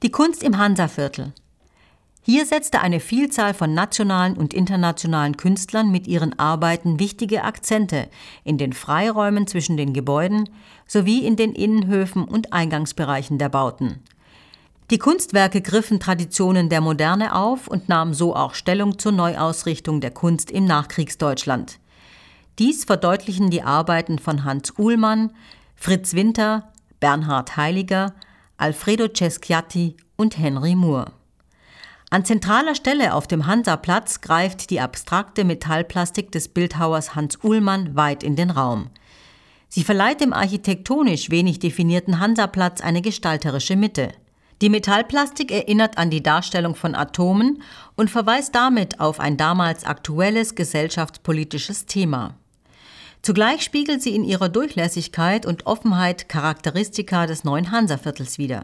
Die Kunst im Hansa-Viertel. Hier setzte eine Vielzahl von nationalen und internationalen Künstlern mit ihren Arbeiten wichtige Akzente in den Freiräumen zwischen den Gebäuden sowie in den Innenhöfen und Eingangsbereichen der Bauten. Die Kunstwerke griffen Traditionen der Moderne auf und nahmen so auch Stellung zur Neuausrichtung der Kunst im Nachkriegsdeutschland. Dies verdeutlichen die Arbeiten von Hans Uhlmann, Fritz Winter, Bernhard Heiliger, Alfredo Ceschiatti und Henry Moore. An zentraler Stelle auf dem Hansaplatz greift die abstrakte Metallplastik des Bildhauers Hans Uhlmann weit in den Raum. Sie verleiht dem architektonisch wenig definierten Hansaplatz eine gestalterische Mitte. Die Metallplastik erinnert an die Darstellung von Atomen und verweist damit auf ein damals aktuelles gesellschaftspolitisches Thema. Zugleich spiegelt sie in ihrer Durchlässigkeit und Offenheit Charakteristika des neuen Hansaviertels wider.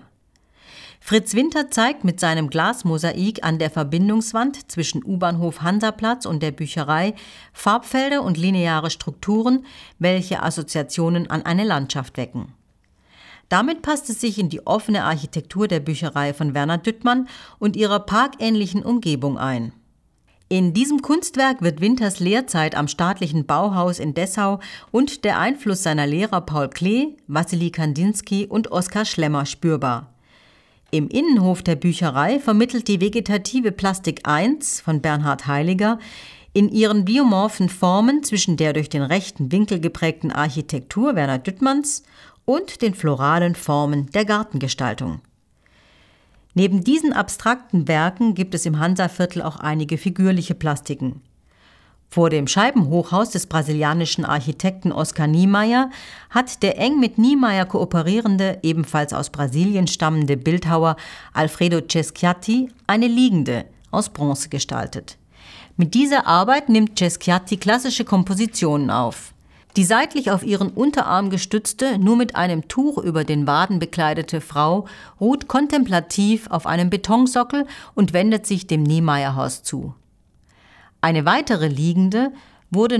Fritz Winter zeigt mit seinem Glasmosaik an der Verbindungswand zwischen U-Bahnhof Hansaplatz und der Bücherei Farbfelder und lineare Strukturen, welche Assoziationen an eine Landschaft wecken. Damit passt es sich in die offene Architektur der Bücherei von Werner Düttmann und ihrer parkähnlichen Umgebung ein. In diesem Kunstwerk wird Winters Lehrzeit am staatlichen Bauhaus in Dessau und der Einfluss seiner Lehrer Paul Klee, Wassily Kandinsky und Oskar Schlemmer spürbar. Im Innenhof der Bücherei vermittelt die vegetative Plastik 1 von Bernhard Heiliger in ihren biomorphen Formen zwischen der durch den rechten Winkel geprägten Architektur Werner Düttmanns und den floralen Formen der Gartengestaltung. Neben diesen abstrakten Werken gibt es im Hansaviertel auch einige figürliche Plastiken. Vor dem Scheibenhochhaus des brasilianischen Architekten Oscar Niemeyer hat der eng mit Niemeyer kooperierende, ebenfalls aus Brasilien stammende Bildhauer Alfredo Ceschiatti eine Liegende aus Bronze gestaltet. Mit dieser Arbeit nimmt Ceschiatti klassische Kompositionen auf. Die seitlich auf ihren Unterarm gestützte, nur mit einem Tuch über den Waden bekleidete Frau ruht kontemplativ auf einem Betonsockel und wendet sich dem Niemeyer-Haus zu. Eine weitere Liegende wurde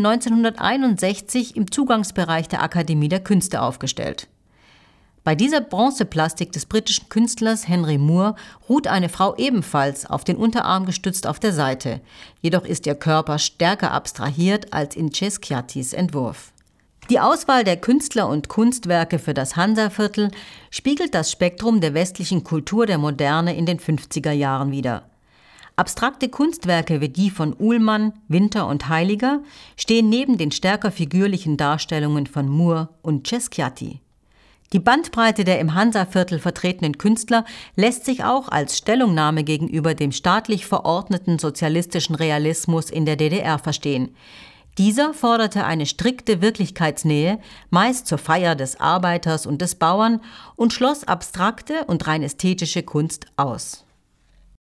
1961 im Zugangsbereich der Akademie der Künste aufgestellt. Bei dieser Bronzeplastik des britischen Künstlers Henry Moore ruht eine Frau ebenfalls auf den Unterarm gestützt auf der Seite, jedoch ist ihr Körper stärker abstrahiert als in Ceschiattis Entwurf. Die Auswahl der Künstler und Kunstwerke für das Hansaviertel spiegelt das Spektrum der westlichen Kultur der Moderne in den 50er Jahren wider. Abstrakte Kunstwerke wie die von Uhlmann, Winter und Heiliger stehen neben den stärker figürlichen Darstellungen von Moore und Ceschiatti. Die Bandbreite der im Hansaviertel vertretenen Künstler lässt sich auch als Stellungnahme gegenüber dem staatlich verordneten sozialistischen Realismus in der DDR verstehen. Dieser forderte eine strikte Wirklichkeitsnähe, meist zur Feier des Arbeiters und des Bauern, und schloss abstrakte und rein ästhetische Kunst aus.